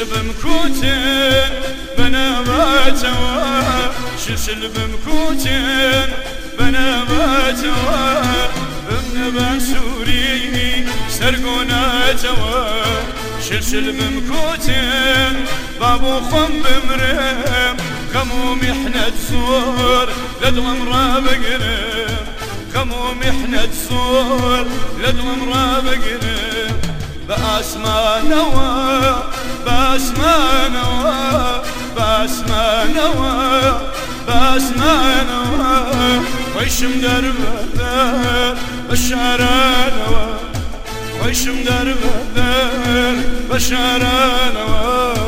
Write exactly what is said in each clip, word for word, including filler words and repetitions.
بمكوتن بنباتوا شلشل بمكوتن بنباتوا ابن بنسوري سرقونا توا شلشل بمكوتن بابو خم بمرم خمو محنة صور لدوم رابقرم خمو محنة صور لدوم رابقرم بأسما نوا بأسما نوا بأسما نوا بأسما نوا ويشم درب الدار بشارة نوا ويشم درب الدار بشارة نوا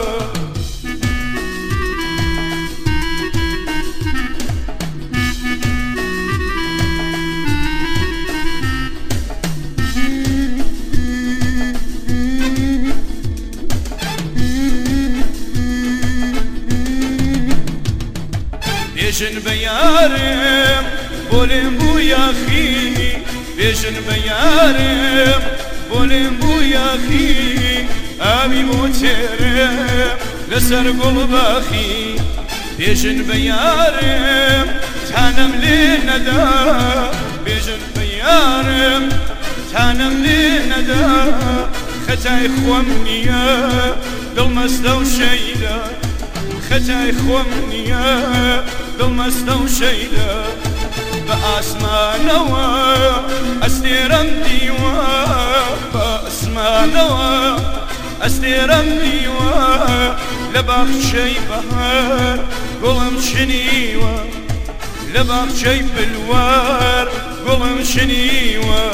بيجن بيارم بولم بويا خي بيجن بيارم بولم بويا خي أبي موترم لسر قلباخي بيجن بيارم تانم للندى بيجن بيارم تانم للندى ختاي خومنيا بالمسدو شيدا ختاي خومنيا بالمسدو شيدا بأسما نوا أستيرم ديوا بأسما نوا أستيرم ديوا لباخ شي بهار قلم شنيوا لباخ شي بالوار قلم شنيوا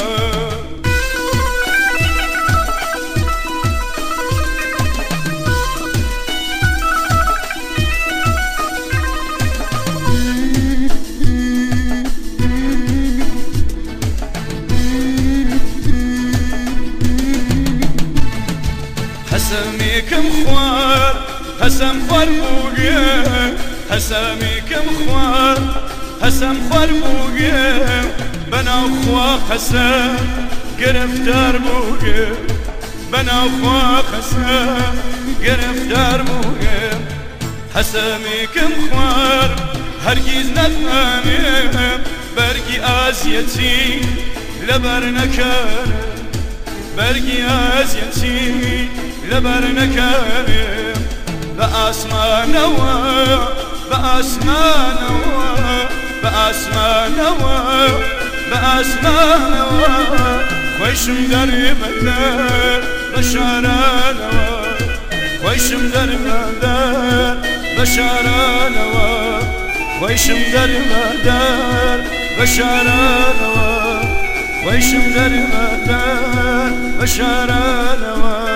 هسميكم خوار هسم خوار بوغي هسميكم خوار هسم خوار بوغي بنا خوا قسم گرفتار بوغي بنا خوا قسم گرفتار بوغي هسميكم خوار هرگيز نفهمم برگي آزيتي لبر نكرم برگي آزيتي لبر نكرم بأسما نوا بأسما نوا بأسما نوا بأسما نوا خويشم درب الدار بشارة نوا خويشم درب الدار بشارة نوا خويشم درب الدار بشارة نوا خويشم درب الدار بشارة نوا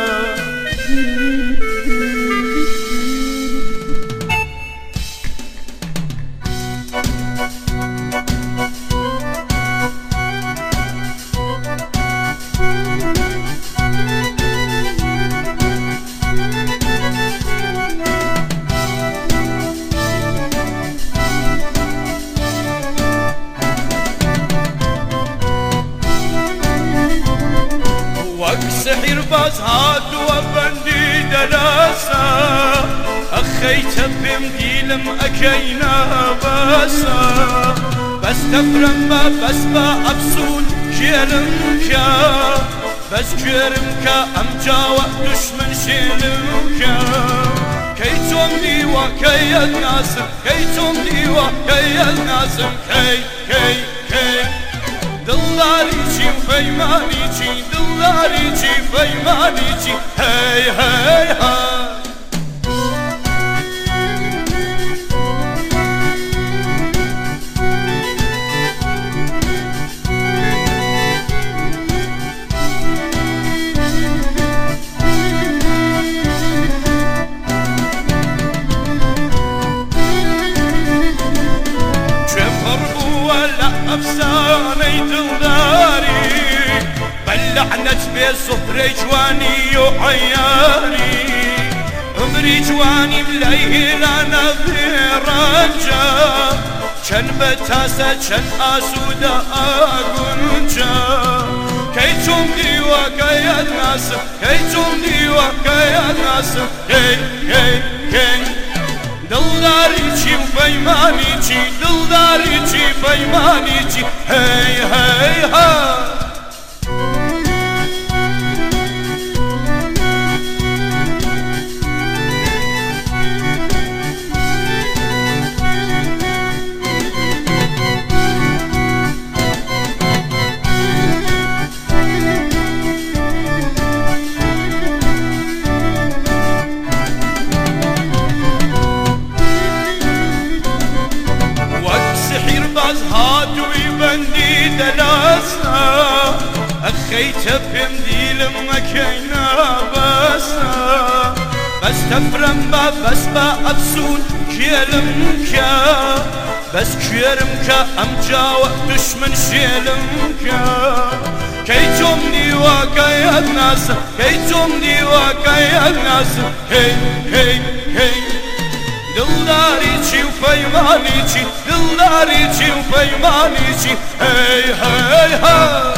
سحر باز هاد وبندي دلاسا أخي تبم ديلم أكينا باسا بس تفرم با بس با أبسون جيرم كا بس جيرم كا أمجا ودشمن شيرم كا كي توم ديوا كي الناسم كي توم ديوا كي الناسم كي كي كي دلاريچي فيمانيچي دلاريچي فيمانيچي هاي هاي هاي أفساني دلداري بلعنت بصهري جواني وعياري عمري جواني مليه لنا برنجا كان بتاسة كان أسودة أقنجا كي تمدي وكيا الناس كي جمدي وكيا الناس كي كي كي دلداريتي وفيمانيتي دلداريتي فيمانيتي هي هي ها هاتو يبندي دلاسا أخي تفهم دي لما كينا باسا بس تفرم با بس با أبسون كيلم كا بس كيرم كا أمجا دشمن شيلم كا كي جمني وكي الناس كي جمني وكي الناس هي هي هي دلداريتي وفيمانيتي دلداريتي وفيمانيتي هي هي هي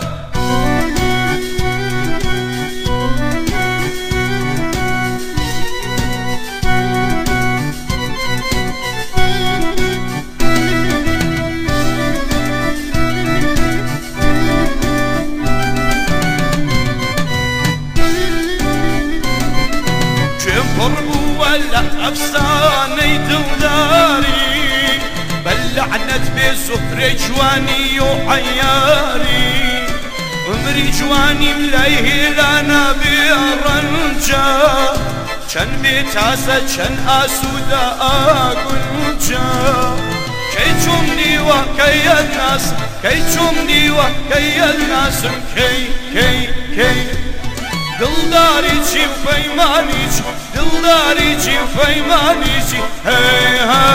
ولا أفساني دلداري بلعنت بسفر جواني وعياري عمري جواني مليه لنا بأرنجا كان بتاسة كان أسودا أقنجا كي جمني وكي الناس كي جمني وكي الناس كي كي كي دلداريتي وفيمانيتي دلداريتي وفيمانيتي هي هي